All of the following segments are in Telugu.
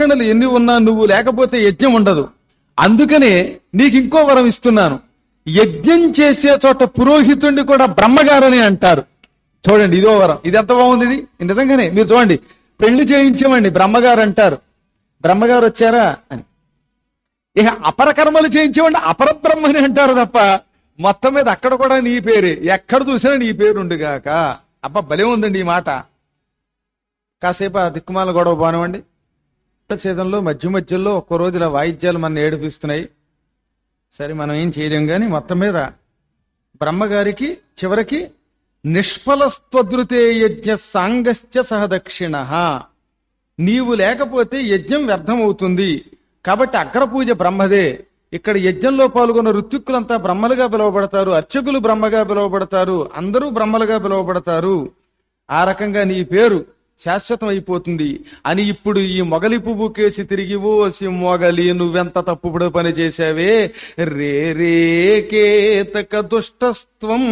లక్షణాలు ఎన్ని ఉన్నా నువ్వు లేకపోతే యజ్ఞం ఉండదు. అందుకనే నీకు ఇంకో వరం ఇస్తున్నాను. యజ్ఞం చేసే చోట పురోహితుణ్ణి కూడా బ్రహ్మగారని అంటారు. చూడండి, ఇదో వరం. ఇది ఎంత బాగుంది! ఇది నిజంగానే మీరు చూడండి, పెళ్లి చేయించామండి, బ్రహ్మగారు అంటారు. బ్రహ్మగారు వచ్చారా అని. ఇక అపరకర్మలు చేయించేవాడి అపరబ్రహ్మని అంటారు తప్ప మొత్తం మీద అక్కడ కూడా నీ పేరే, ఎక్కడ చూసినా నీ పేరుండుగాక. అబ్బా, భలే ఉందండి ఈ మాట. కాసేపు ఆ దిక్కుమాల గొడవ బానివ్వండి. చేతంలో మధ్యలో ఒక్కో రోజు ఇలా వాయిద్యాలు మన ఏడిపిస్తున్నాయి. సరే, మనం ఏం చేయలేం గాని మొత్తం మీద బ్రహ్మగారికి చివరికి నిష్ఫలస్త్వదృతే యజ్ఞ సాంగశ్చ సహదక్షిణ, నీవు లేకపోతే యజ్ఞం వ్యర్థమవుతుంది. కాబట్టి అగ్రపూజ బ్రహ్మదే. ఇక్కడ యజ్ఞంలో పాల్గొన్న ఋత్విక్కులంతా బ్రహ్మలుగా పిలువబడతారు, అర్చకులు బ్రహ్మగా పిలువబడతారు, అందరూ బ్రహ్మలుగా పిలువబడతారు. ఆ రకంగా నీ పేరు శాశ్వతం అయిపోతుంది అని ఇప్పుడు ఈ మొగలి పువ్వు కేసి తిరిగి, ఓసి మొగలి నువ్వెంత తప్పుడు పని చేశావే, రే రే కేతక దుష్టస్త్వం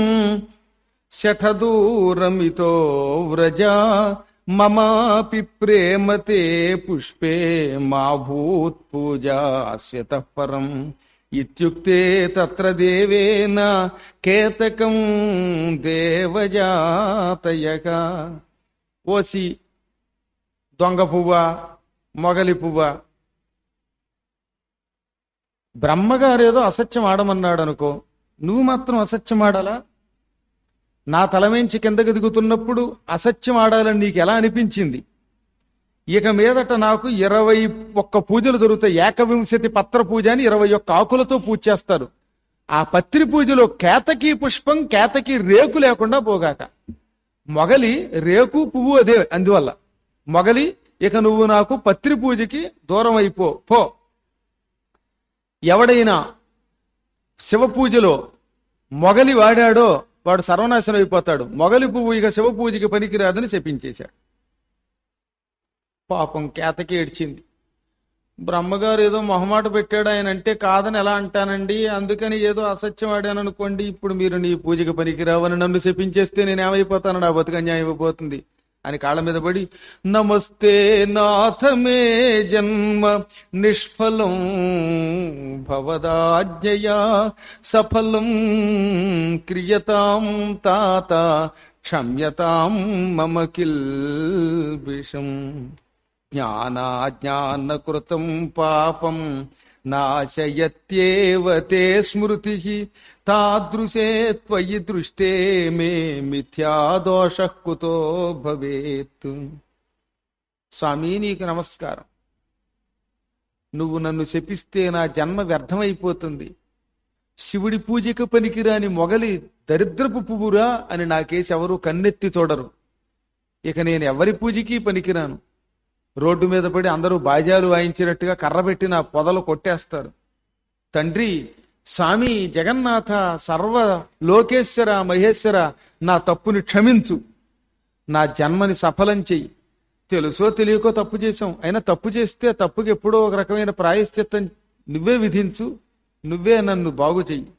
శఠదూరమితో వ్రజ మమాపి ప్రేమతే పుష్పే మా భూత్ పూజాస్యత పరం ఇత్యుక్తే తత్ర దేవేన కేతకం దేవజాతయక. ఓసి దొంగ పువ్వ, మొగలి పువ్వ, బ్రహ్మగారేదో అసత్యం ఆడమన్నాడు అనుకో, నువ్వు మాత్రం అసత్యం ఆడాలా? నా తలమేంచి కిందకి దిగుతున్నప్పుడు అసత్యం ఆడాలని నీకు ఎలా అనిపించింది? ఇక మీదట నాకు 21 పూజలు దొరుకుతాయి. ఏకవింశతి పత్ర పూజ అని 21 ఆకులతో పూజ చేస్తారు. ఆ పత్రి పూజలో కేతకి పుష్పం, కేతకి రేకు లేకుండా పోగాక. మొగలి రేకు పువ్వు అదే, అందువల్ల మొగలి ఇక నువ్వు నాకు పత్రి పూజకి దూరం అయిపో పో. ఎవడైనా శివ పూజలో మొగలి వాడాడో వాడు సర్వనాశనం అయిపోతాడు. మొగలి పువ్వు ఇక శివ పూజకి పనికిరాదని చెప్పించేశాడు. పాపం కేతకి ఏడ్చింది. బ్రహ్మగారు ఏదో మొహమాట పెట్టాడు, ఆయన అంటే కాదని ఎలా అంటానండి, అందుకని ఏదో అసత్యం ఆడాను అనుకోండి, ఇప్పుడు మీరు నీ పూజకి పనికిరావని నన్ను చెప్పించేస్తే నేనేమైపోతాను, నా బతుకు అన్యాయం అయిపోతుంది అని కాళ్ళ మీద పడి, నమస్తే నాథ మే జన్మ నిష్ఫలం భవదాజ్ఞయా సఫలం క్రియతాం తాత క్షమ్యతాం మమ కిల్బిషం జ్ఞానాజ్ఞానకృతం పాపం నాశయత్యేవ తే స్మృతి తాదృశే త్వయి దృష్టే మే మిథ్యాదోషః కుతో భవేత్. స్వామి, నీకు నమస్కారం. నువ్వు నన్ను శపిస్తే నా జన్మ వ్యర్థమైపోతుంది. శివుడి పూజకు పనికిరాని మొగలి దరిద్రపు పువ్వురా అని నాకేసి ఎవరు కన్నెత్తి చూడరు. ఇక నేను ఎవరి పూజకి పనికిరాను. రోడ్డు మీద పడి అందరూ బాజాలు వాయించినట్టుగా కర్రబెట్టి నా పొదలు కొట్టేస్తారు. తండ్రి, స్వామి, జగన్నాథ, సర్వ లోకేశ్వర, మహేశ్వర, నా తప్పుని క్షమించు, నా జన్మని సఫలం చెయ్యి. తెలుసో తెలియకో తప్పు చేశాం, అయినా తప్పు చేస్తే తప్పుకి ఎప్పుడో ఒక రకమైన ప్రాయశ్చిత్తం నువ్వే విధించు, నువ్వే నన్ను బాగు చెయ్యి.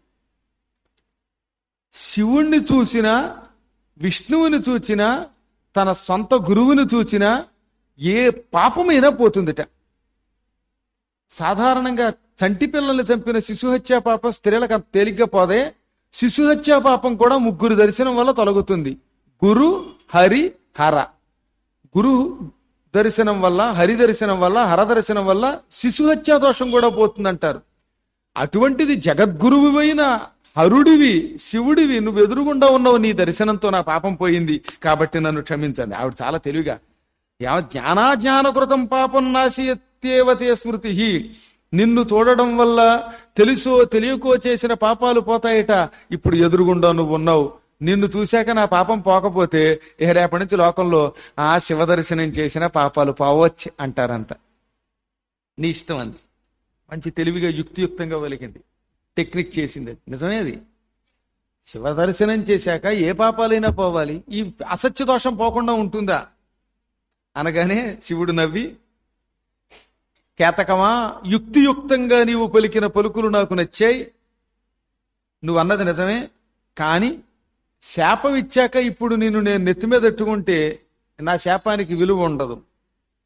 శివుణ్ణి చూసినా, విష్ణువుని చూచినా, తన సొంత గురువుని చూచినా ఏ పాపమైనా పోతుందిట. సాధారణంగా చంటి పిల్లల్ని చంపిన శిశుహత్యా పాపం స్త్రీలకు అంత తేలిగ్గా పోదే. శిశుహత్యా పాపం కూడా 3 దర్శనం వల్ల తొలగుతుంది. గురు, హరి, హర. గురు దర్శనం వల్ల, హరి దర్శనం వల్ల, హర దర్శనం వల్ల శిశుహత్యా దోషం కూడా పోతుందంటారు. అటువంటిది జగద్గురువువైన హరుడివి, శివుడివి, నువ్వు ఎదురుగుండా ఉన్నావు, నీ దర్శనంతో నా పాపం పోయింది, కాబట్టి నన్ను క్షమించండి. ఆవిడ చాలా తెలివిగా, జ్ఞానాజ్ఞానకృతం పాపం నాశయత్యేవతే స్మృతి, నిన్ను చూడడం వల్ల తెలుసో తెలియకో చేసిన పాపాలు పోతాయట. ఇప్పుడు ఎదురుగుండా నువ్వు ఉన్నావు, నిన్ను చూశాక నా పాపం పోకపోతే ఇక రేపటి నుంచి లోకంలో ఆ శివ దర్శనం చేసిన పాపాలు పోవచ్చు అంటారంట. నీ ఇష్టం అంది. మంచి తెలివిగా యుక్తియుక్తంగా వెలిగింది, టెక్నిక్ చేసింది. నిజమే, అది శివ దర్శనం చేశాక ఏ పాపాలైనా పోవాలి, ఈ అసత్య దోషం పోకుండా ఉంటుందా అనగానే శివుడు నవ్వి, కేతకమా, యుక్తియుక్తంగా నీవు పలికిన పలుకులు నాకు నచ్చాయి, నువ్వు అన్నది నిజమే. కానీ శాపం ఇచ్చాక ఇప్పుడు నేను నెత్తి మీద ఎట్టుకుంటే నా శాపానికి విలువ ఉండదు.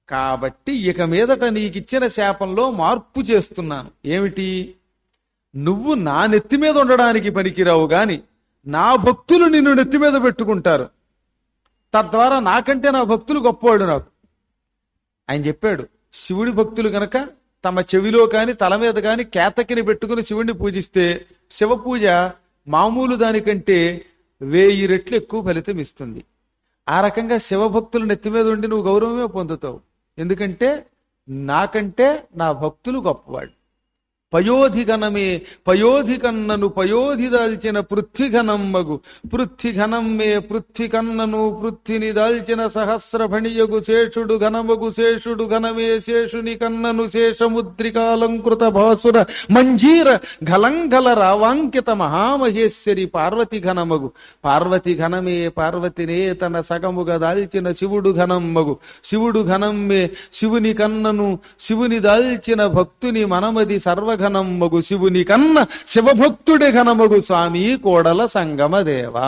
కాబట్టి ఇక మీదట నీకిచ్చిన శాపంలో మార్పు చేస్తున్నాను. ఏమిటి? నువ్వు నా నెత్తి మీద ఉండడానికి పనికిరావు గాని నా భక్తులు నిన్ను నెత్తి మీద పెట్టుకుంటారు. తద్వారా నాకంటే నా భక్తులు గొప్పవాడు నాకు. ఆయన చెప్పాడు, శివుడి భక్తులు గనక తమ చెవిలో కాని తల మీద కాని కేతకిని పెట్టుకుని శివుడిని పూజిస్తే శివ పూజ మామూలు దానికంటే 1000 రెట్లు ఎక్కువ ఫలితం ఇస్తుంది. ఆ రకంగా శివభక్తులు నెత్తి మీద ఉండి నువ్వు గౌరవమే పొందుతావు. ఎందుకంటే నాకంటే నా భక్తులు గొప్పవాడు. పయోధిఘనమే పయోధి కన్నను పయోధి దాల్చిన పృథ్వీఘనమ్మగు పృథ్వీఘనమ్మే పృథ్వీ కన్నను పృథ్విని దాల్చిన సహస్రఫణియగు శేషుడు ఘనమగు శేషుడు ఘనమే శేషుని కన్నను శేషముద్రికాలంకృత భాసుర మంజీర ఘలంఘల రావాంకిత మహామహేశ్వరి పార్వతి ఘనమగు పార్వతి ఘనమే పార్వతినే తన సగముగా దాల్చిన శివుడు ఘనమ్మగు శివుడు ఘనమ్మే శివుని కన్నను శివుని దాల్చిన భక్తుని మనమది సర్వఘనమ్మగు శివుని కన్న శివభక్తుడి ఘనమగు స్వామి కోడల సంగమదేవా.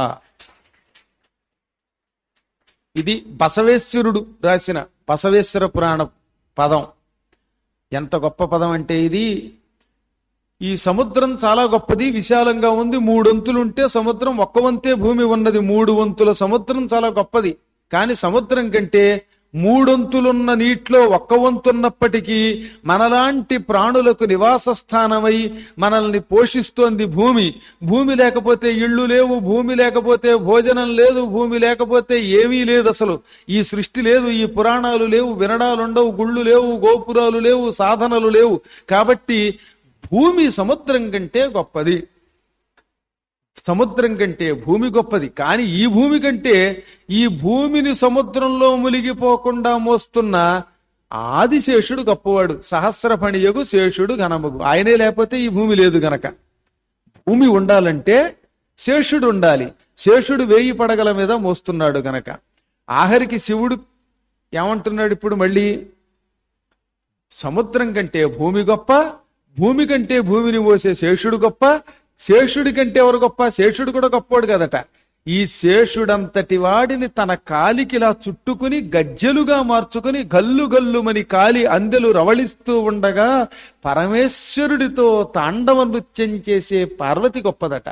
ఇది బసవేశ్వరుడు రాసిన బసవేశ్వర పురాణ పదం. ఎంత గొప్ప పదం అంటే ఇది. ఈ సముద్రం చాలా గొప్పది, విశాలంగా ఉంది. 3 వంతులుంటే సముద్రం 1 వంతే భూమి ఉన్నది. 3 వంతుల సముద్రం చాలా గొప్పది. కానీ సముద్రం కంటే 3 వంతులున్న నీటిలో 1 వంతున్నప్పటికీ మనలాంటి ప్రాణులకు నివాస స్థానమై మనల్ని పోషిస్తోంది భూమి. భూమి లేకపోతే ఇళ్ళు లేవు, భూమి లేకపోతే భోజనం లేదు, భూమి లేకపోతే ఏమీ లేదు. అసలు ఈ సృష్టి లేదు, ఈ పురాణాలు లేవు, వినడాలుండవు, గుళ్ళు లేవు, గోపురాలు లేవు, సాధనలు లేవు. కాబట్టి భూమి సముద్రం కంటే గొప్పది. సముద్రం కంటే భూమి గొప్పది. కానీ ఈ భూమి కంటే ఈ భూమిని సముద్రంలో మునిగిపోకుండా మోస్తున్న ఆదిశేషుడు గొప్పవాడు. సహస్రఫణియగు శేషుడు ఘనమగు. ఆయనే లేకపోతే ఈ భూమి లేదు గనక. భూమి ఉండాలంటే శేషుడు ఉండాలి. శేషుడు 1000 పడగల మీద మోస్తున్నాడు గనక ఆఖరికి శివుడు ఏమంటున్నాడు ఇప్పుడు మళ్ళీ? సముద్రం కంటే భూమి గొప్ప, భూమి కంటే భూమిని మోసే శేషుడు గొప్ప, శేషుడి కంటే ఎవరు గొప్ప? శేషుడు కూడా గొప్పవాడు కదట. ఈ శేషుడంతటి వాడిని తన కాలికిలా చుట్టుకుని గజ్జెలుగా మార్చుకుని గల్లు గల్లుమని కాలి అందెలు రవళిస్తూ ఉండగా పరమేశ్వరుడితో తాండవ నృత్యం చేసే పార్వతి గొప్పదట.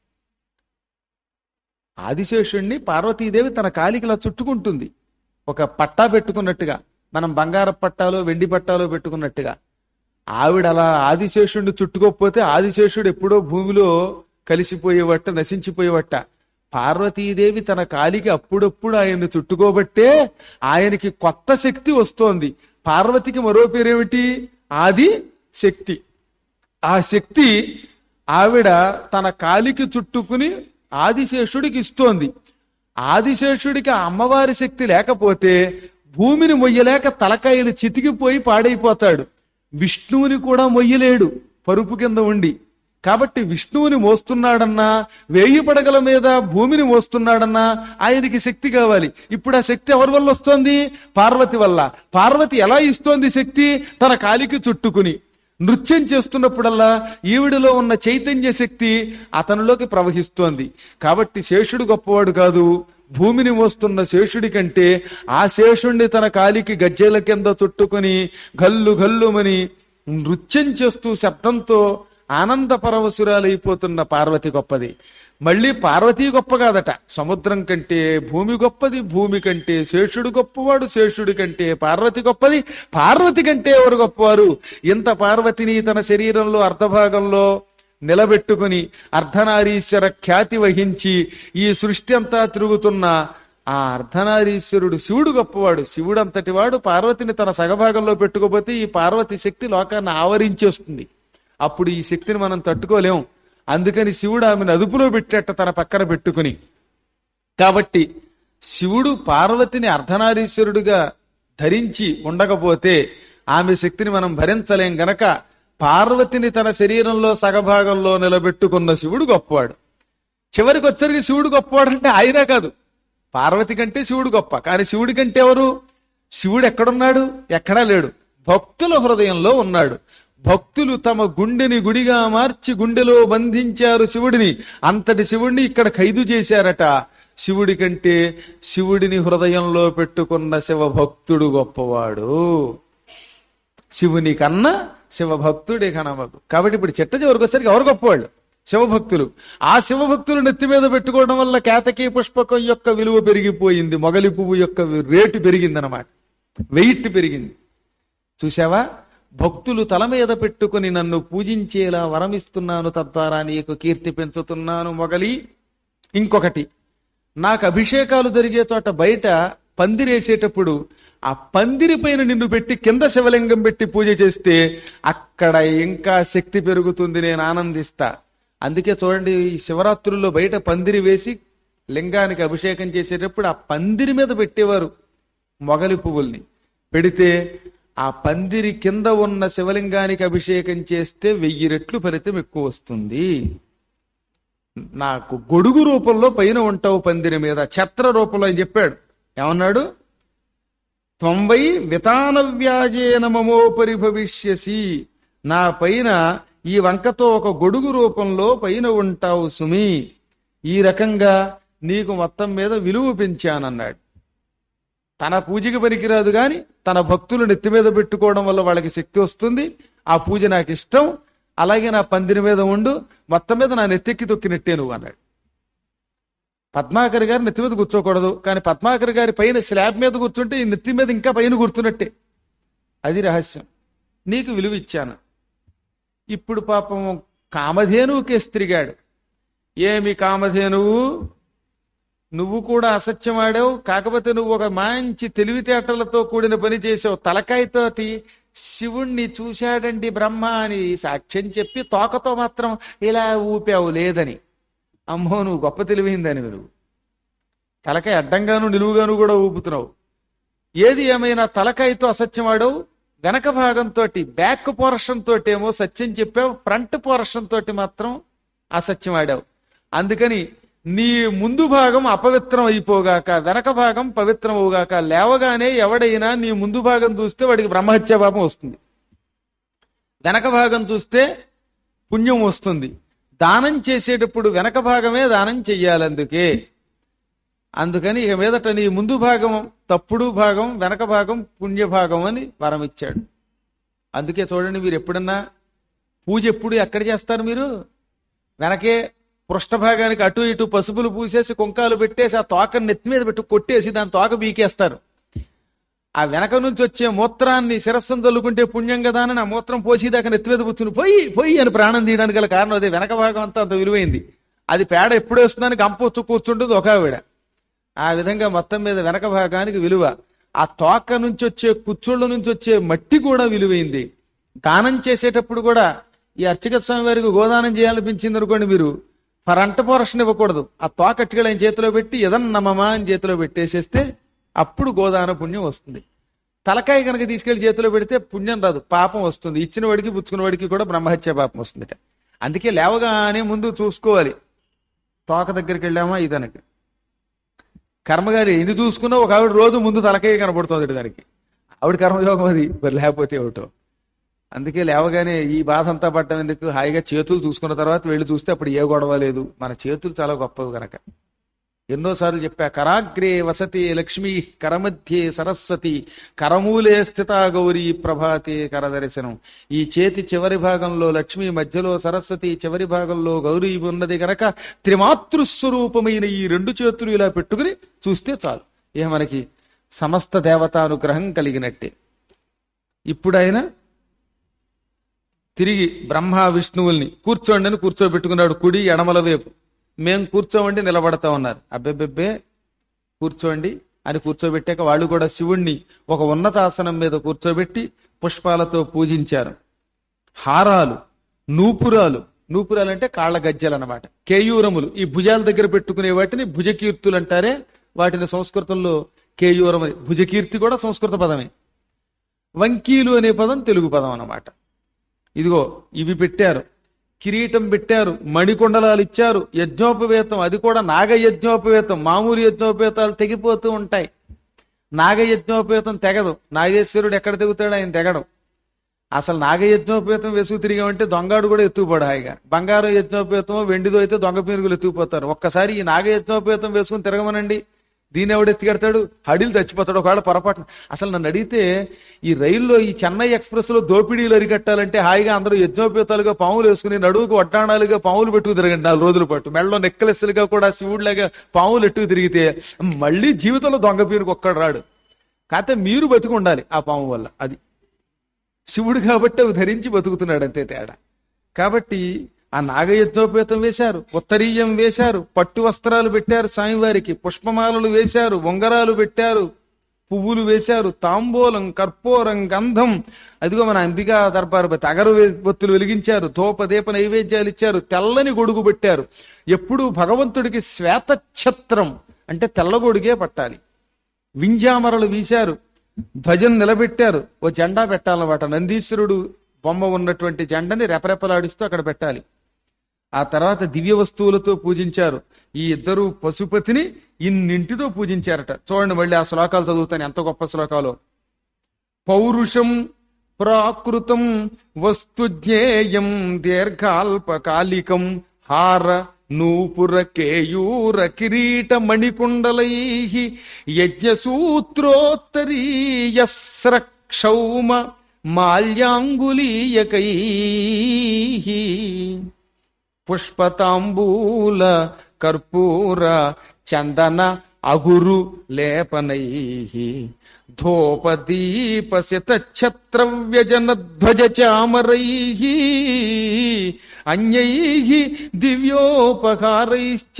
ఆదిశేషుణ్ణి పార్వతీదేవి తన కాలికిలా చుట్టుకుంటుంది. ఒక పట్టా పెట్టుకున్నట్టుగా, మనం బంగారపు పట్టాలో వెండి పట్టాలో పెట్టుకున్నట్టుగా. ఆవిడ అలా ఆదిశేషుడిని చుట్టుకోకపోతే ఆదిశేషుడు ఎప్పుడో భూమిలో కలిసిపోయేవట్ట, నశించిపోయేవట్ట. పార్వతీదేవి తన కాలికి అప్పుడప్పుడు ఆయన్ని చుట్టుకోబట్టే ఆయనకి కొత్త శక్తి వస్తోంది. పార్వతికి మరో పేరేమిటి? ఆది శక్తి. ఆ శక్తి ఆవిడ తన కాలికి చుట్టుకుని ఆదిశేషుడికి ఇస్తోంది. ఆదిశేషుడికి ఆ అమ్మవారి శక్తి లేకపోతే భూమిని మొయ్యలేక తలకాయలు చితికిపోయి పాడైపోతాడు. విష్ణువుని కూడా మొయ్యలేడు పరుపు కింద ఉండి. కాబట్టి విష్ణువుని మోస్తున్నాడన్నా, 1000 పడగల మీద భూమిని మోస్తున్నాడన్నా ఆయనకి శక్తి కావాలి. ఇప్పుడు ఆ శక్తి ఎవరి వల్ల వస్తోంది? పార్వతి వల్ల. పార్వతి ఎలా ఇస్తోంది శక్తి? తన కాలికి చుట్టుకుని నృత్యం చేస్తున్నప్పుడల్లా ఈవిడిలో ఉన్న చైతన్య శక్తి అతనిలోకి ప్రవహిస్తోంది. కాబట్టి శేషుడు గొప్పవాడు కాదు, భూమిని మోస్తున్న శేషుడి కంటే ఆ శేషుణ్ణి తన కాలికి గజ్జెల కింద చుట్టుకుని గల్లు గల్లుమని నృత్యం చేస్తూ శబ్దంతో ఆనంద పరవశురాలైపోతున్న పార్వతి గొప్పది. మళ్ళీ పార్వతీ గొప్ప కాదట. సముద్రం కంటే భూమి గొప్పది, భూమి కంటే శేషుడు గొప్పవాడు, శేషుడి కంటే పార్వతి గొప్పది, పార్వతి కంటే ఎవరు గొప్పవారు? ఇంత పార్వతిని తన శరీరంలో అర్ధభాగంలో నిలబెట్టుకుని అర్ధనారీశ్వర ఖ్యాతి వహించి ఈ సృష్టి అంతా తిరుగుతున్న ఆ అర్ధనారీశ్వరుడు శివుడు గొప్పవాడు. శివుడు అంతటి వాడు పార్వతిని తన సగభాగంలో పెట్టుకోపోతే ఈ పార్వతి శక్తి లోకాన్ని ఆవరించేస్తుంది. అప్పుడు ఈ శక్తిని మనం తట్టుకోలేం. అందుకని శివుడు ఆమెను అదుపులో పెట్టేట తన పక్కన పెట్టుకుని. కాబట్టి శివుడు పార్వతిని అర్ధనారీశ్వరుడిగా ధరించి ఉండకపోతే ఆమె శక్తిని మనం భరించలేం గనక పార్వతిని తన శరీరంలో సగభాగంలో నిలబెట్టుకున్న శివుడు గొప్పవాడు. చివరికి వచ్చరికి శివుడు గొప్పవాడు అంటే ఆయనే కాదు, పార్వతి కంటే శివుడు గొప్ప. కానీ శివుడి కంటే ఎవరు? శివుడు ఎక్కడున్నాడు? ఎక్కడా లేడు, భక్తుల హృదయంలో ఉన్నాడు. భక్తులు తమ గుండెని గుడిగా మార్చి గుండెలో బంధించారు శివుడిని. అంతటి శివుడిని ఇక్కడ ఖైదు చేశారట. శివుడి కంటే శివుడిని హృదయంలో పెట్టుకున్న శివభక్తుడు గొప్పవాడు. శివుని కన్నా శివభక్తుడే కనమకు. కాబట్టి ఇప్పుడు చిట్ట చివరికి వచ్చేసరికి ఎవరు గొప్పవాళ్ళు? శివభక్తులు. ఆ శివభక్తులు నెత్తి మీద పెట్టుకోవడం వల్ల కేతకీ పుష్పకం యొక్క విలువ పెరిగిపోయింది, మొగలి పువ్వు యొక్క రేటు పెరిగిందనమాట, వెయిట్ పెరిగింది. చూసావా, భక్తులు తల మీద పెట్టుకుని నన్ను పూజించేలా వరమిస్తున్నాను, తద్వారా నీకు కీర్తి పెంచుతున్నాను మొగలి. ఇంకొకటి, నాకు అభిషేకాలు జరిగే చోట బయట పందిరేసేటప్పుడు ఆ పందిరి పైన నిన్ను పెట్టి కింద శివలింగం పెట్టి పూజ చేస్తే అక్కడ ఇంకా శక్తి పెరుగుతుంది, నేను ఆనందిస్తా. అందుకే చూడండి, ఈ శివరాత్రుల్లో బయట పందిరి వేసి లింగానికి అభిషేకం చేసేటప్పుడు ఆ పందిరి మీద పెట్టేవారు మొగలి పువ్వుల్ని. పెడితే ఆ పందిరి కింద ఉన్న శివలింగానికి అభిషేకం చేస్తే 1000 రెట్లు ఫలితం ఎక్కువ వస్తుంది. నాకు గొడుగు రూపంలో పైన ఉంటావు పందిరి మీద, ఛత్ర రూపంలో అని చెప్పాడు. ఏమన్నాడు? త్వంవై వితాన వ్యాజేన మమోపరి భవిష్యసి, నా పైన ఈ వంకతో ఒక గొడుగు రూపంలో పైన ఉంటావు సుమి. ఈ రకంగా నీకు మొత్తం మీద విలువ పెంచానన్నాడు. తన పూజకి పనికిరాదు గాని తన భక్తులు నెత్తి మీద పెట్టుకోవడం వల్ల వాళ్ళకి శక్తి వస్తుంది. ఆ పూజ నాకు ఇష్టం, అలాగే నా పందిరి మీద ఉండు, మొత్తం మీద నా నెత్తెక్కి తొక్కినట్టే నువ్వు అన్నాడు. పద్మాకర్ గారు నెత్తి మీద కూర్చోకూడదు, కానీ పద్మాకర్ గారి పైన స్లాబ్ మీద కూర్చుంటే ఈ నెత్తి మీద ఇంకా పైన కూర్చున్నట్టే. అది రహస్యం. నీకు విలువ ఇచ్చాను. ఇప్పుడు పాపం కామధేనువుకేసి తిరిగాడు. ఏమి కామధేనువు, నువ్వు కూడా అసత్యం ఆడావు, కాకపోతే నువ్వు ఒక మంచి తెలివితేటలతో కూడిన పని చేసావు. తలకాయతోటి శివుణ్ణి చూశాడండి బ్రహ్మ అని సాక్ష్యం చెప్పి తోకతో మాత్రం ఇలా ఊపావు లేదని. అమ్మో, నువ్వు గొప్ప తెలివైందని. నువ్వు తలకాయ అడ్డంగాను నిలువుగాను కూడా ఊపుతున్నావు. ఏది ఏమైనా తలకాయతో అసత్యం ఆడావు, వెనక భాగంతో బ్యాక్ పోర్షన్ తోటేమో సత్యం చెప్పావు, ఫ్రంట్ పోర్షన్ తోటి మాత్రం అసత్యం ఆడావు. అందుకని నీ ముందు భాగం అపవిత్రం అయిపోగాక వెనక భాగం పవిత్రం అవుగాక. లేవగానే ఎవడైనా నీ ముందు భాగం చూస్తే వాడికి బ్రహ్మహత్యా పాపం వస్తుంది, వెనక భాగం చూస్తే పుణ్యం వస్తుంది. దానం చేసేటప్పుడు వెనక భాగమే దానం చెయ్యాలి. అందుకని ఇక మీదట నీ ముందు భాగం తప్పుడు భాగం, వెనక భాగం పుణ్యభాగం అని వరం ఇచ్చాడు. అందుకే చూడండి, మీరు ఎప్పుడన్నా పూజ ఎప్పుడు ఎక్కడ చేస్తారు? మీరు వెనకే పృష్ఠభాగానికి అటు ఇటు పసుపులు పూసేసి కుంకాలు పెట్టేసి ఆ తోకని నెత్తి మీద పెట్టి కొట్టేసి దాని తోక బీకేస్తారు. ఆ వెనక నుంచి వచ్చే మూత్రాన్ని శిరస్సును తల్లుకుంటే పుణ్యం కదా అని ఆ మూత్రం పోసేదాకా నెత్తి మీద కూర్చుని పొయ్యి అని ప్రాణం తీయడానికి గల కారణం అదే. వెనక భాగం అంతా అంత విలువైంది. అది పేడ ఎప్పుడు వేస్తుందని గంపొచ్చు కూర్చుంటుంది ఒక ఆవిడ. ఆ విధంగా మొత్తం మీద వెనక భాగానికి విలువ. ఆ తోక నుంచి వచ్చే కుచ్చుళ్ళ నుంచి వచ్చే మట్టి కూడా విలువైంది. దానం చేసేటప్పుడు కూడా ఈ అర్చక స్వామి వారికి గోదానం చేయాలనిపించింది అనుకోండి, మీరు ఫ్రంట్ పోర్షన్ ఇవ్వకూడదు. ఆ తోక అట్టుకెళ్ళి ఆయన చేతిలో పెట్టి ఎదన్నమమా అని చేతిలో పెట్టేసేస్తే అప్పుడు గోదాన పుణ్యం వస్తుంది. తలకాయ కనుక తీసుకెళ్లి చేతిలో పెడితే పుణ్యం రాదు, పాపం వస్తుంది. ఇచ్చిన వాడికి పుచ్చుకున్న వాడికి కూడా బ్రహ్మహత్య పాపం వస్తుందట. అందుకే లేవగానే ముందు చూసుకోవాలి, తోక దగ్గరికి వెళ్ళామా ఇదనకి. కర్మగారి ఇది చూసుకున్నా ఒక ఆవిడ రోజు ముందు తలకాయ కనపడుతుంది దానికి. ఆవిడ కర్మయోగం అది, మరి లేకపోతే ఏమిటో. అందుకే లేవగానే ఈ బాధ అంతా పడ్డం ఎందుకు, హాయిగా చేతులు చూసుకున్న తర్వాత వెళ్ళి చూస్తే అప్పుడు ఏ గొడవ లేదు. మన చేతులు చాలా గొప్పవి కనుక. ఎన్నోసార్లు చెప్పా, కరాగ్రే వసతి లక్ష్మీ కరమధ్యే సరస్వతి కరమూలే స్థిత గౌరీ ప్రభాతే కరదర్శనం. ఈ చేతి చివరి భాగంలో లక్ష్మి, మధ్యలో సరస్వతి, చివరి భాగంలో గౌరీ ఉన్నది గనక త్రిమాతృస్వరూపమైన ఈ 2 చేతులు ఇలా పెట్టుకుని చూస్తే చాలు, ఇక మనకి సమస్త దేవతానుగ్రహం కలిగినట్టే. ఇప్పుడు ఆయన తిరిగి బ్రహ్మ విష్ణువుల్ని కూర్చోండి అని కూర్చోబెట్టుకున్నాడు కుడి ఎడమల వైపు. మేం కూర్చోవండి నిలబడతా ఉన్నారు. అబ్బెబ్బెబ్బే కూర్చోండి అని కూర్చోబెట్టాక వాళ్ళు కూడా శివుణ్ణి ఒక ఉన్నతాసనం మీద కూర్చోబెట్టి పుష్పాలతో పూజించారు. హారాలు, నూపురాలు అంటే కాళ్ళ గజ్జలు అన్నమాట, కేయూరములు, ఈ భుజాల దగ్గర పెట్టుకునే వాటిని భుజకీర్తులు అంటారే. వాటిని సంస్కృతంలో కేయూరం, భుజకీర్తి కూడా సంస్కృత పదమే. వంకీలు అనే పదం తెలుగు పదం అన్నమాట. ఇదిగో ఇవి పెట్టారు, కిరీటం పెట్టారు, మణికొండలాలు ఇచ్చారు, యజ్ఞోపవేతం, అది కూడా నాగయజ్ఞోపవేతం. మామూలు యజ్ఞోపవేతాలు తెగిపోతూ ఉంటాయి, నాగయజ్ఞోపవేతం తెగదు. నాగేశ్వరుడు ఎక్కడ తెగుతాడు, ఆయన తెగడం. అసలు నాగయజ్ఞోపేతం వెసుగు తిరిగామంటే దొంగాడు కూడా ఎత్తుకుపోడు హాయిగా. బంగారం యజ్ఞోపేతం వెండిదో అయితే దొంగ పీనుగులు ఎత్తుకుపోతారు. ఒక్కసారి ఈ నాగయజ్ఞోపేతం వేసుకుని తిరగమనండి, దీని ఎవడు ఎత్తికెడతాడు? హడిలు చచ్చిపోతాడు ఒకవేళ పొరపాటు. అసలు నన్ను అడిగితే ఈ రైల్లో ఈ చెన్నై ఎక్స్ప్రెస్ లో దోపిడీలు అరికట్టాలంటే హాయిగా అందరూ యజ్ఞోపేతాలుగా పాములు వేసుకుని నడువుకు వడ్డాణాలుగా పాములు పెట్టుకు తిరగండి 4 రోజుల పాటు. మెడలో నెక్కలెస్సులుగా కూడా శివుడిలాగా పాములు ఎట్టుకు తిరిగితే మళ్ళీ జీవితంలో దొంగ పీనుకు ఒక్కడు రాడు. కాకపోతే మీరు బతుకు ఉండాలి ఆ పాము వల్ల. అది శివుడు కాబట్టి అవి ధరించి బతుకుతున్నాడు, అంతే తేడా. కాబట్టి ఆ నాగయజ్ఞోపేతం వేశారు, ఉత్తరీయం వేశారు, పట్టు వస్త్రాలు పెట్టారు స్వామివారికి, పుష్పమాలలు వేశారు, ఉంగరాలు పెట్టారు, పువ్వులు వేశారు, తాంబూలం, కర్పూరం, గంధం, అదిగో మన అంబికా దర్బారు అగరు బొత్తులు వెలిగించారు, ధూపదీప నైవేద్యాలు ఇచ్చారు, తెల్లని గొడుగు పెట్టారు. ఎప్పుడు భగవంతుడికి శ్వేతఛత్రం అంటే తెల్ల గొడుగే పట్టాలి. వింజామరలు వీశారు, ధ్వజం నిలబెట్టారు, ఓ జెండా పెట్టాలన్నమాట. నందీశ్వరుడు బొమ్మ ఉన్నటువంటి జెండని రెపరెపలాడిస్తూ అక్కడ పెట్టాలి. ఆ తర్వాత దివ్య వస్తువులతో పూజించారు. ఈ ఇద్దరు పశుపతిని ఇన్నింటితో పూజించారట. చూడండి, మళ్ళీ ఆ శ్లోకాలు చదువుతాను, ఎంత గొప్ప శ్లోకాలు. పౌరుషం ప్రాకృతం వస్తు జ్ఞేయం దీర్ఘాల్పకాలికం హార నూపుర కేయూర కిరీట మణికుండలై యజ్ఞసూత్రోత్తరీయస్రక్షౌమ మాల్యాంగులీయకై పుష్పతాంబూల కర్పూర చందన అగురు లేపనై ధూపదీప శతఛత్రవ్యజన ధ్వజ చామరై అన్యై దివ్యోపకారైశ్చ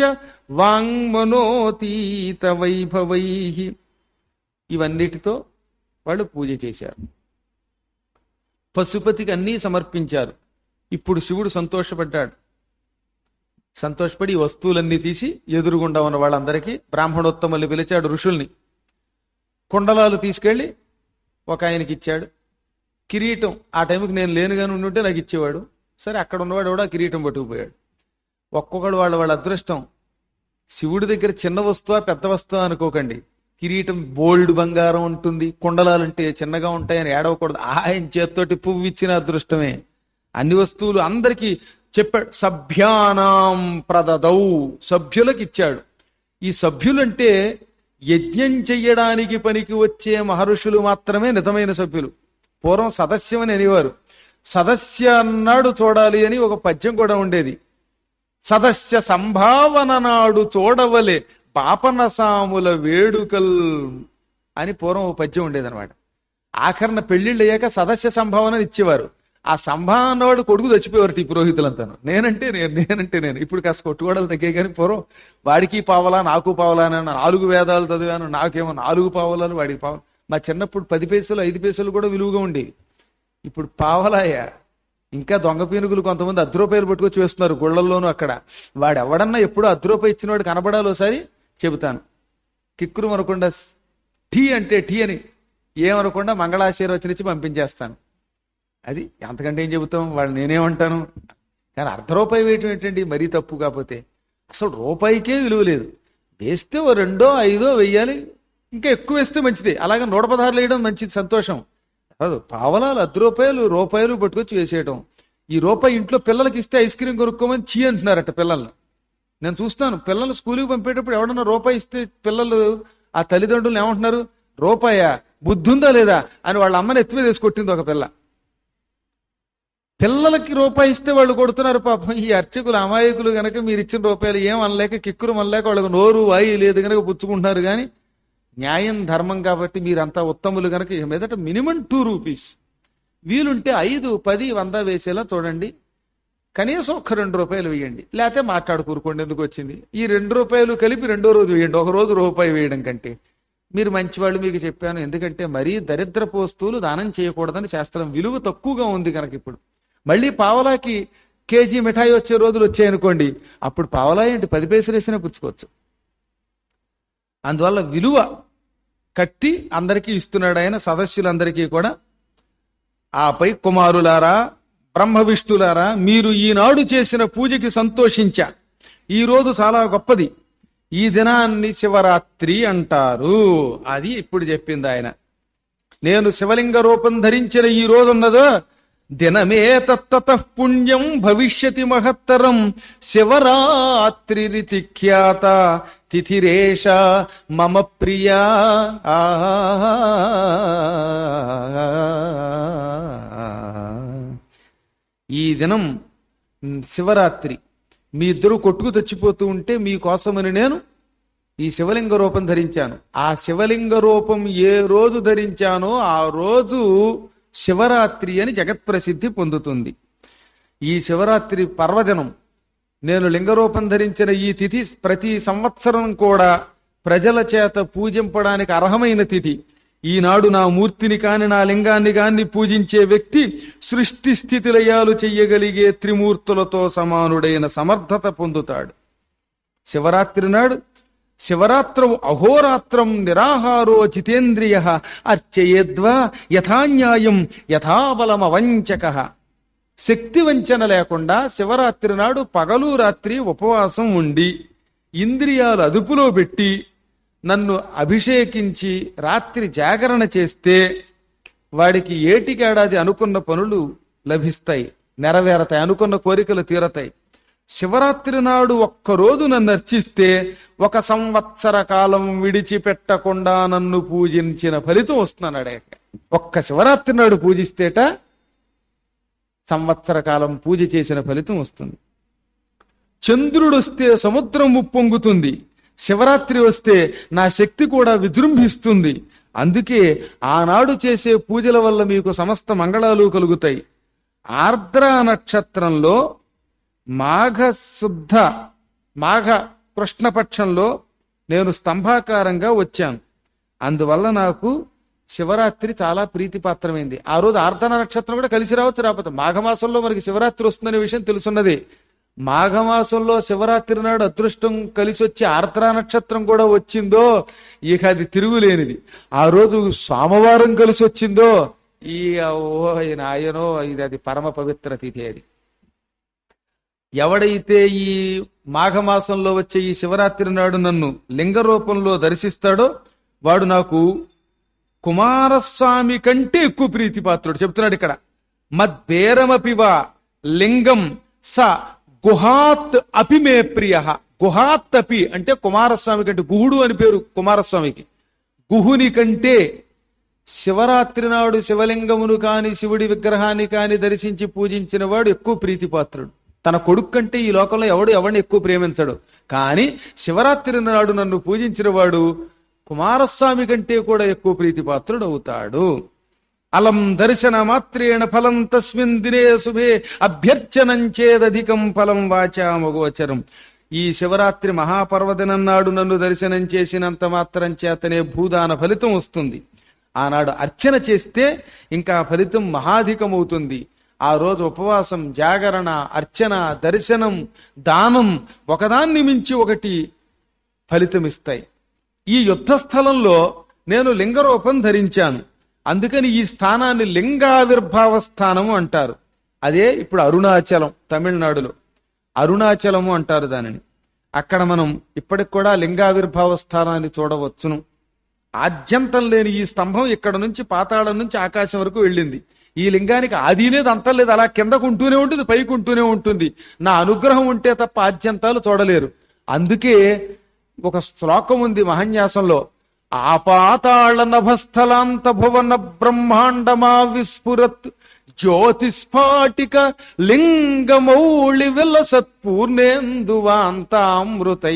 వాంగ్మనోతీత వైభవై. ఇవన్నిటితో వాళ్ళు పూజ చేశారు. పశుపతికి అన్నీ సమర్పించారు. ఇప్పుడు శివుడు సంతోషపడ్డాడు. సంతోషపడి ఈ వస్తువులన్నీ తీసి ఎదురుగుండా ఉన్న వాళ్ళందరికీ బ్రాహ్మణోత్తముల్ని పిలిచాడు, ఋషుల్ని. కుండలాలు తీసుకెళ్లి ఒక ఆయనకి ఇచ్చాడు. కిరీటం ఆ టైంకి నేను లేనుగాని ఉండుంటే నాకు ఇచ్చేవాడు. సరే, అక్కడ ఉన్నవాడు కూడా కిరీటం పట్టుకుపోయాడు. ఒక్కొక్కడు వాళ్ళ అదృష్టం. శివుడి దగ్గర చిన్న వస్తువా పెద్ద వస్తువా అనుకోకండి. కిరీటం బోల్డ్ బంగారం ఉంటుంది, కుండలాలంటే చిన్నగా ఉంటాయని ఏడవకూడదు. ఆయన చేత్తోటి పువ్వు ఇచ్చిన అదృష్టమే. అన్ని వస్తువులు అందరికీ చెప్పాడు. సభ్యానాం ప్రదదౌ, సభ్యులకు ఇచ్చాడు. ఈ సభ్యులంటే యజ్ఞం చెయ్యడానికి పనికి వచ్చే మహర్షులు మాత్రమే నిజమైన సభ్యులు. పూర్వం సదస్యం అని అనేవారు. సదస్య అన్నాడు చూడాలి అని ఒక పద్యం కూడా ఉండేది. సదస్య సంభావన నాడు చూడవలే పాపనసాముల వేడుకల్ అని పూర్వం ఒక పద్యం ఉండేది అనమాట. ఆఖరణ పెళ్లిళ్ళు అయ్యాక సదస్య సంభావన ఇచ్చేవారు. ఆ సంభావన వాడు కొడుకు చచ్చిపోయేవారు ఈ పురోహితులంతాను. నేనంటే నేను. ఇప్పుడు కాస్త కొట్టుకోవడాలు తగ్గే కానీ పూర్వం వాడికి పావలా నాకు పావలా అని 4 వేదాలు చదివాను, నాకేమో 4 పావలాలు, వాడికి పావలా. మా చిన్నప్పుడు 10 పైసలు 5 పైసలు కూడా విలువగా ఉండేవి. ఇప్పుడు పావలాయా. ఇంకా దొంగ పీనుగులు కొంతమంది 10 రూపాయలు పట్టుకొచ్చి వేస్తున్నారు గుళ్ళల్లోనూ. అక్కడ వాడు ఎవడన్నా ఎప్పుడు 10 రూపాయలు ఇచ్చిన వాడు కనబడాలి. ఒకసారి చెబుతాను. కిక్కురు అనకుండా టీ అంటే టీ అని ఏమనకుండా మంగళాశీర్వచనిచ్చి పంపించేస్తాను. అది అంతకంటే ఏం చెబుతాం, వాళ్ళు నేనేమంటాను. కానీ 1/2 రూపాయి వేయటం ఏంటండి, మరీ తప్పు. కాకపోతే అసలు రూపాయికే విలువ లేదు. వేస్తే ఓ 2, 5 వెయ్యాలి, ఇంకా ఎక్కువ వేస్తే మంచిది. అలాగే 116 వేయడం మంచిది, సంతోషం. కాదు, పావలాలు 10 రూపాయలు పట్టుకొచ్చి వేసేయటం. ఈ రూపాయి ఇంట్లో పిల్లలకి ఇస్తే ఐస్ క్రీమ్ కొనుక్కోమని చీ అంటున్నారట పిల్లల్ని. నేను చూస్తాను, పిల్లలు స్కూల్కి పంపేటప్పుడు ఎవడన్నా రూపాయి ఇస్తే పిల్లలు ఆ తల్లిదండ్రులు ఏమంటున్నారు, రూపాయా, బుద్ధుందా లేదా అని వాళ్ళ అమ్మని ఎత్తి మీద వేసి కొట్టింది ఒక పిల్ల. పిల్లలకి రూపాయి ఇస్తే వాళ్ళు కొడుతున్నారు. పాపం ఈ అర్చకులు అమాయకులు గనక మీరు ఇచ్చిన రూపాయలు ఏం అనలేక కిక్కురు అనలేక వాళ్ళకి నోరు వాయి లేదు గనక పుచ్చుకుంటున్నారు. కానీ న్యాయం ధర్మం కాబట్టి మీరంతా ఉత్తములు గనక మీదట మినిమం 2 రూపీస్, వీలుంటే 5, 10, 100 వేసేలా చూడండి. కనీసం ఒక 2 రూపాయలు వేయండి, లేకపోతే మాట్లాడుకూరుకోండి. ఎందుకు వచ్చింది ఈ 2 రూపాయలు కలిపి 2వ రోజు వేయండి. ఒక రోజు రూపాయి వేయడం కంటే. మీరు మంచివాళ్ళు, మీకు చెప్పాను. ఎందుకంటే మరీ దరిద్రపు వస్తువులు దానం చేయకూడదని శాస్త్రం. విలువ తక్కువగా ఉంది కనుక. ఇప్పుడు మళ్ళీ పావలాకి కేజీ మిఠాయి వచ్చే రోజులు వచ్చాయనుకోండి, అప్పుడు పావలా ఏంటి 10 పైసలు వేసినా పుచ్చుకోవచ్చు. అందువల్ల విలువ కట్టి అందరికీ ఇస్తున్నాడు ఆయన, సదస్సులందరికీ కూడా. ఆపై కుమారులారా, బ్రహ్మ విష్ణులారా, మీరు ఈనాడు చేసిన పూజకి సంతోషించా. ఈ రోజు చాలా గొప్పది. ఈ దినాన్ని శివరాత్రి అంటారు. అది ఇప్పుడు చెప్పింది ఆయన. నేను శివలింగ రూపం ధరించిన ఈ రోజు ఉన్నదో దినమే తత్తతః పుణ్యం భవిష్యతి మహత్తరం శివరాత్రిరితి ఖ్యాత తిథిరేష మమ ప్రియా. ఈ దినం శివరాత్రి. మీ ఇద్దరు కొట్టుకు చచ్చిపోతూ ఉంటే మీకోసమని నేను ఈ శివలింగ రూపం ధరించాను. ఆ శివలింగ రూపం ఏ రోజు ధరించానో ఆ రోజు శివరాత్రి అని జగత్ప్రసిద్ధి పొందుతుంది. ఈ శివరాత్రి పర్వదినం నేను లింగరూపం ధరించిన ఈ తిథి ప్రతి సంవత్సరం కూడా ప్రజల చేత పూజింపడానికి అర్హమైన తిథి. ఈనాడు నా మూర్తిని కాని నా లింగాన్ని కాని పూజించే వ్యక్తి సృష్టి స్థితి లయాలు చెయ్యగలిగే త్రిమూర్తులతో సమానుడైన సమర్థత పొందుతాడు. శివరాత్రి నాడు శివరాత్రం అహోరాత్రం నిరాహారో జితేంద్రియ అర్చయేద్వా యథాన్యాయం యథాబలమవంచక. శక్తి వంచన లేకుండా శివరాత్రి నాడు పగలు రాత్రి ఉపవాసం ఉండి ఇంద్రియాలు అదుపులో పెట్టి నన్ను అభిషేకించి రాత్రి జాగరణ చేస్తే వాడికి ఏటికేడాది అనుకున్న పనులు లభిస్తాయి, నెరవేరతాయి, అనుకున్న కోరికలు తీరతాయి. శివరాత్రి నాడు ఒక్కరోజు నన్ను అర్చిస్తే 1 సంవత్సర కాలం విడిచిపెట్టకుండా నన్ను పూజించిన ఫలితం వస్తున్నాడు. ఒక్క శివరాత్రి నాడు పూజిస్తేట సంవత్సర కాలం పూజ చేసిన ఫలితం వస్తుంది. చంద్రుడు వస్తే సముద్రం ఉప్పొంగుతుంది, శివరాత్రి వస్తే నా శక్తి కూడా విజృంభిస్తుంది. అందుకే ఆనాడు చేసే పూజల వల్ల మీకు సమస్త మంగళాలు కలుగుతాయి. ఆర్ద్ర నక్షత్రంలో మాఘ కృష్ణపక్షంలో నేను స్తంభాకారంగా వచ్చాను. అందువల్ల నాకు శివరాత్రి చాలా ప్రీతిపాత్రమైంది. ఆ రోజు ఆర్ద్ర నక్షత్రం కూడా కలిసి రావచ్చు, రాకపోతే మాఘమాసంలో మనకి శివరాత్రి వస్తుందనే విషయం తెలుసున్నది. మాఘమాసంలో శివరాత్రి నాడు అదృష్టం కలిసి వచ్చి ఆర్ద్ర నక్షత్రం కూడా వచ్చిందో ఇక అది తిరుగులేనిది. ఆ రోజు సోమవారం కలిసి వచ్చిందో ఈ నాయనో అది పరమ పవిత్ర తిథి. అది ఎవడైతే ఈ మాఘమాసంలో వచ్చే ఈ శివరాత్రి నాడు నన్ను లింగ రూపంలో దర్శిస్తాడో వాడు నాకు కుమారస్వామి కంటే ఎక్కువ ప్రీతిపాత్రుడు. చెప్తున్నాడు ఇక్కడ, మద్బేరమపివ లింగం స గుహాత్ అపి మే ప్రియ. గుహాత్ అపి అంటే కుమారస్వామి కంటే, గుహుడు అని పేరు కుమారస్వామికి. గుహుని కంటే శివరాత్రి నాడు శివలింగమును కాని శివుడి విగ్రహాన్ని కాని దర్శించి పూజించిన వాడు ఎక్కువ ప్రీతిపాత్రుడు. తన కొడుకు కంటే ఈ లోకంలో ఎవరిని ఎక్కువ ప్రేమించడు. కానీ శివరాత్రి నాడు నన్ను పూజించిన వాడు కుమారస్వామి కంటే కూడా ఎక్కువ ప్రీతిపాత్రుడు అవుతాడు. అలం దర్శన మాత్రేణ ఫలం తస్మిన్ దినే శుభే అభ్యర్చనం చేదధికం ఫలం వాచామగోచరం. ఈ శివరాత్రి మహాపర్వదినం నాడు నన్ను దర్శనం చేసినంత మాత్రం చేతనే భూదాన ఫలితం వస్తుంది. ఆనాడు అర్చన చేస్తే ఇంకా ఫలితం మహాధికమవుతుంది. ఆ రోజు ఉపవాసం, జాగరణ, అర్చన, దర్శనం, దానం ఒకదాన్ని మించి ఒకటి ఫలితమిస్తాయి. ఈ యుద్ధ స్థలంలో నేను లింగరూపం ధరించాను. అందుకని ఈ స్థానాన్ని లింగావిర్భావ స్థానము అంటారు. అదే ఇప్పుడు అరుణాచలం, తమిళనాడులో అరుణాచలము అంటారు దానిని. అక్కడ మనం ఇప్పటికి కూడా లింగావిర్భావ స్థానాన్ని చూడవచ్చును. ఆద్యంతం లేని ఈ స్తంభం ఇక్కడ నుంచి పాతాళం నుంచి ఆకాశం వరకు వెళ్ళింది. ఈ లింగానికి ఆది లేదు, అంతం లేదు, అలా కిందకు ఉంటూనే ఉంటుంది, పైకి ఉంటూనే ఉంటుంది. నా అనుగ్రహం ఉంటే తప్ప ఆద్యంతాలు చూడలేరు. అందుకే ఒక శ్లోకం ఉంది మహాన్యాసంలో, ఆపాతాళ నభస్థలాంత భువన బ్రహ్మాండమా విస్ఫురత్ జ్యోతిస్ఫాటిక లింగమౌళి విలసత్పూర్ణేందువాంతామృతై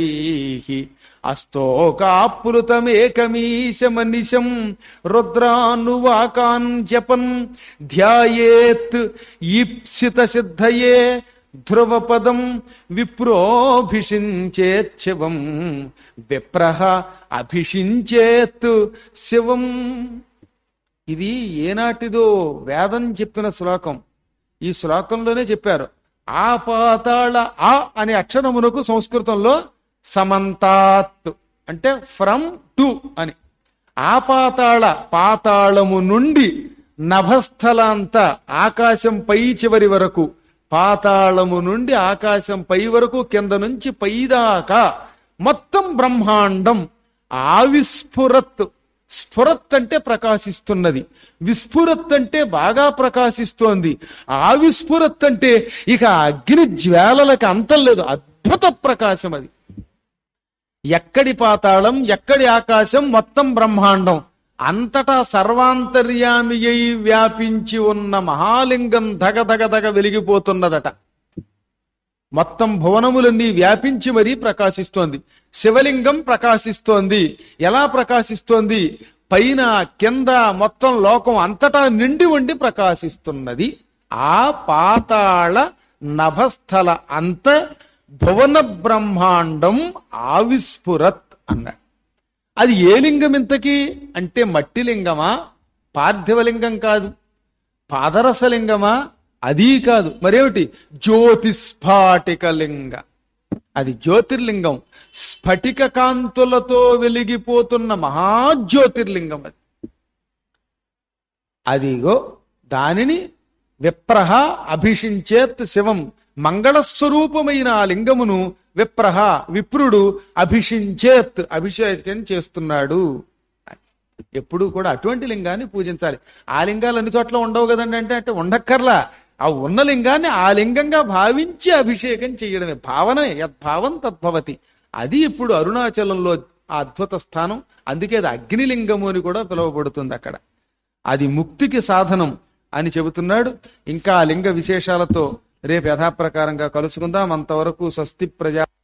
అస్తోకాపృతమేకమీశమనిశం రుద్రానువాకాన్ జపన్ ధ్యాయేత్ ఈప్సిత సిద్ధయే ధ్రువపదం విప్రోభిషించేత్ శివం విప్రహ అభిషించేత్ శివం. ఇది ఏనాటిదో వేదం చెప్పిన శ్లోకం. ఈ శ్లోకంలోనే చెప్పారు. ఆ పాతాళ ఆ అనే అక్షరమునకు సంస్కృతంలో సమంతాత్ అంటే ఫ్రమ్ టు అని. ఆ పాతాళ పాతాళము నుండి నభస్థలాంత ఆకాశం పై చివరి వరకు, పాతాళము నుండి ఆకాశం పై వరకు, కింద నుంచి పైదాకా మొత్తం బ్రహ్మాండం ఆవిస్ఫురత్ స్ఫురత్ అంటే ప్రకాశిస్తున్నది, విస్ఫురత్ అంటే బాగా ప్రకాశిస్తోంది, ఆవిస్ఫురత్ అంటే ఇక అగ్ని జ్వాలలకు అంతం లేదు, అద్భుత ప్రకాశం అది. ఎక్కడి పాతాళం, ఎక్కడి ఆకాశం, మొత్తం బ్రహ్మాండం అంతటా సర్వాంతర్యామి అయి వ్యాపించి ఉన్న మహాలింగం ధగ వెలిగిపోతున్నదట. మొత్తం భువనములన్నీ వ్యాపించి మరీ ప్రకాశిస్తోంది. శివలింగం ప్రకాశిస్తోంది. ఎలా ప్రకాశిస్తోంది? పైన కింద మొత్తం లోకం అంతటా నిండి ఉండి ప్రకాశిస్తున్నది. ఆ పాతాళ నభస్థల అంత భువన బ్రహ్మాండం ఆవిస్ఫురత్ అన్నాడు. అది ఏ లింగం ఇంతకీ అంటే మట్టి లింగమా, పార్థివలింగం కాదు, పాదరసలింగమా, అదీ కాదు, మరేమిటి? జ్యోతిస్ఫాటిక లింగ. అది జ్యోతిర్లింగం, స్ఫటిక కాంతులతో వెలిగిపోతున్న మహాజ్యోతిర్లింగం అది. అదిగో దానిని విప్రహ అభిషించేత్ శివం, మంగళస్వరూపమైన ఆ లింగమును విప్రహ విప్రుడు అభిషించేత్ అభిషేకం చేస్తున్నాడు. ఎప్పుడు కూడా అటువంటి లింగాన్ని పూజించాలి. ఆ లింగాలు అన్ని చోట్ల ఉండవు కదండి అంటే ఉండక్కర్లా. ఆ ఉన్న లింగాన్ని ఆ లింగంగా భావించి అభిషేకం చేయడమే. భావనే, యద్భావం తద్భవతి. అది ఇప్పుడు అరుణాచలంలో ఆ అద్భుత స్థానం. అందుకే అది అగ్నిలింగము అని కూడా పిలువబడుతుంది అక్కడ. అది ముక్తికి సాధనం అని చెబుతున్నాడు. ఇంకా ఆ లింగ విశేషాలతో రేపు యథాప్రకారంగా కలుసుకుందాం. అంతవరకు స్వస్తి ప్రజా